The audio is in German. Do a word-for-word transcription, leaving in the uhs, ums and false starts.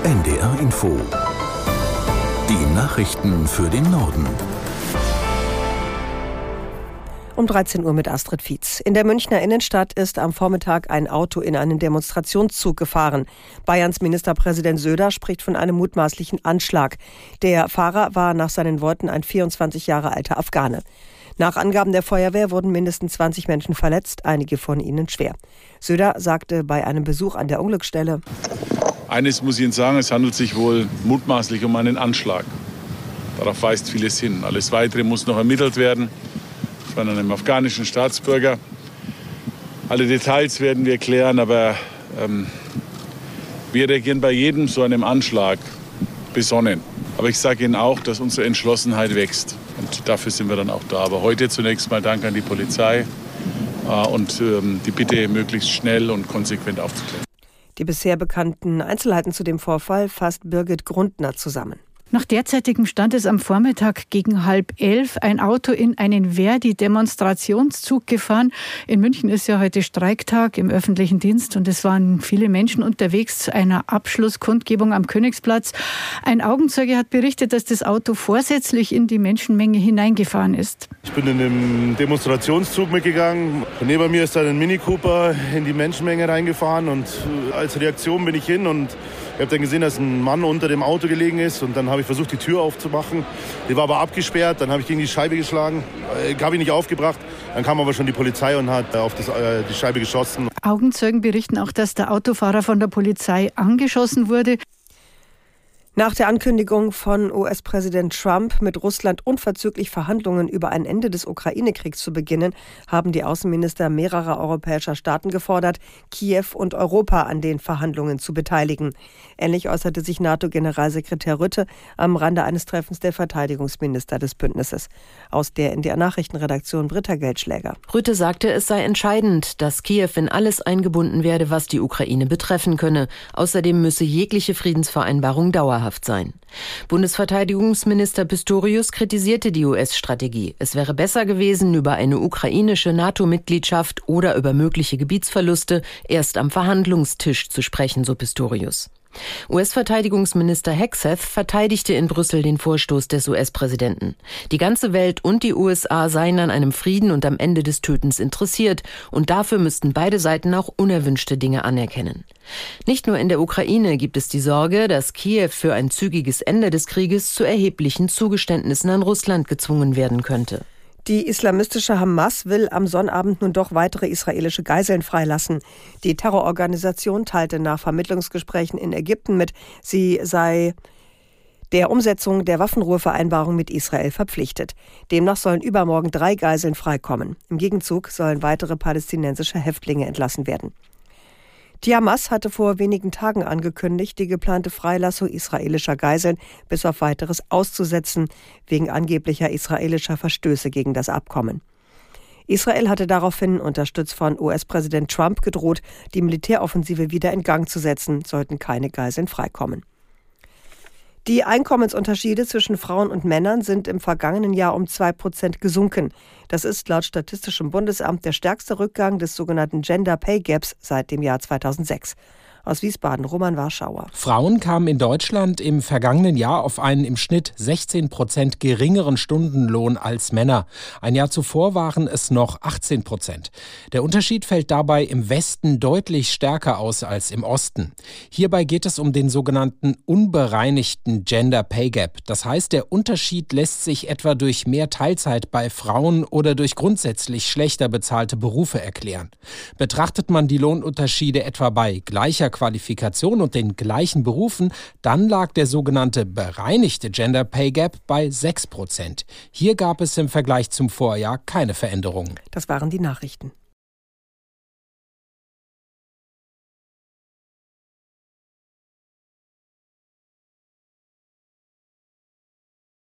N D R Info. Die Nachrichten für den Norden. Um dreizehn Uhr mit Astrid Fietz. In der Münchner Innenstadt ist am Vormittag ein Auto in einen Demonstrationszug gefahren. Bayerns Ministerpräsident Söder spricht von einem mutmaßlichen Anschlag. Der Fahrer war nach seinen Worten ein vierundzwanzig Jahre alter Afghane. Nach Angaben der Feuerwehr wurden mindestens zwanzig Menschen verletzt, einige von ihnen schwer. Söder sagte bei einem Besuch an der Unglücksstelle: Eines muss ich Ihnen sagen, es handelt sich wohl mutmaßlich um einen Anschlag. Darauf weist vieles hin. Alles Weitere muss noch ermittelt werden von einem afghanischen Staatsbürger. Alle Details werden wir klären, aber ähm, wir reagieren bei jedem so einem Anschlag besonnen. Aber ich sage Ihnen auch, dass unsere Entschlossenheit wächst. Und dafür sind wir dann auch da. Aber heute zunächst mal Dank an die Polizei äh, und ähm, die Bitte, möglichst schnell und konsequent aufzuklären. Die bisher bekannten Einzelheiten zu dem Vorfall fasst Birgit Grundner zusammen. Nach derzeitigem Stand ist am Vormittag gegen halb elf ein Auto in einen Verdi-Demonstrationszug gefahren. In München ist ja heute Streiktag im öffentlichen Dienst und es waren viele Menschen unterwegs zu einer Abschlusskundgebung am Königsplatz. Ein Augenzeuge hat berichtet, dass das Auto vorsätzlich in die Menschenmenge hineingefahren ist. Ich bin in dem Demonstrationszug mitgegangen. Neben mir ist dann ein Mini Cooper in die Menschenmenge reingefahren und als Reaktion bin ich hin und ich habe dann gesehen, dass ein Mann unter dem Auto gelegen ist und dann habe ich versucht, die Tür aufzumachen. Die war aber abgesperrt, dann habe ich gegen die Scheibe geschlagen, äh, habe ich nicht aufgebracht. Dann kam aber schon die Polizei und hat auf das, äh, die Scheibe geschossen. Augenzeugen berichten auch, dass der Autofahrer von der Polizei angeschossen wurde. Nach der Ankündigung von U S-Präsident Trump, mit Russland unverzüglich Verhandlungen über ein Ende des Ukraine-Kriegs zu beginnen, haben die Außenminister mehrerer europäischer Staaten gefordert, Kiew und Europa an den Verhandlungen zu beteiligen. Ähnlich äußerte sich NATO-Generalsekretär Rutte am Rande eines Treffens der Verteidigungsminister des Bündnisses. Aus der N D R-Nachrichtenredaktion Britta Geldschläger. Rutte sagte, es sei entscheidend, dass Kiew in alles eingebunden werde, was die Ukraine betreffen könne. Außerdem müsse jegliche Friedensvereinbarung dauerhaft sein. Bundesverteidigungsminister Pistorius kritisierte die U S-Strategie. Es wäre besser gewesen, über eine ukrainische NATO-Mitgliedschaft oder über mögliche Gebietsverluste erst am Verhandlungstisch zu sprechen, so Pistorius. U S-Verteidigungsminister Hegseth verteidigte in Brüssel den Vorstoß des U S-Präsidenten. Die ganze Welt und die U S A seien an einem Frieden und am Ende des Tötens interessiert und dafür müssten beide Seiten auch unerwünschte Dinge anerkennen. Nicht nur in der Ukraine gibt es die Sorge, dass Kiew für ein zügiges Ende des Krieges zu erheblichen Zugeständnissen an Russland gezwungen werden könnte. Die islamistische Hamas will am Sonnabend nun doch weitere israelische Geiseln freilassen. Die Terrororganisation teilte nach Vermittlungsgesprächen in Ägypten mit, sie sei der Umsetzung der Waffenruhevereinbarung mit Israel verpflichtet. Demnach sollen übermorgen drei Geiseln freikommen. Im Gegenzug sollen weitere palästinensische Häftlinge entlassen werden. Die Hamas hatte vor wenigen Tagen angekündigt, die geplante Freilassung israelischer Geiseln bis auf Weiteres auszusetzen, wegen angeblicher israelischer Verstöße gegen das Abkommen. Israel hatte daraufhin, unterstützt von U S-Präsident Trump, gedroht, die Militäroffensive wieder in Gang zu setzen, sollten keine Geiseln freikommen. Die Einkommensunterschiede zwischen Frauen und Männern sind im vergangenen Jahr um zwei Prozent gesunken. Das ist laut Statistischem Bundesamt der stärkste Rückgang des sogenannten Gender Pay Gaps seit dem Jahr zweitausendsechs. Aus Wiesbaden, Roman Warschauer. Frauen kamen in Deutschland im vergangenen Jahr auf einen im Schnitt sechzehn Prozent geringeren Stundenlohn als Männer. Ein Jahr zuvor waren es noch achtzehn Prozent. Der Unterschied fällt dabei im Westen deutlich stärker aus als im Osten. Hierbei geht es um den sogenannten unbereinigten Gender Pay Gap. Das heißt, der Unterschied lässt sich etwa durch mehr Teilzeit bei Frauen oder durch grundsätzlich schlechter bezahlte Berufe erklären. Betrachtet man die Lohnunterschiede etwa bei gleicher Qualifikation und den gleichen Berufen, dann lag der sogenannte bereinigte Gender Pay Gap bei sechs Prozent. Hier gab es im Vergleich zum Vorjahr keine Veränderungen. Das waren die Nachrichten.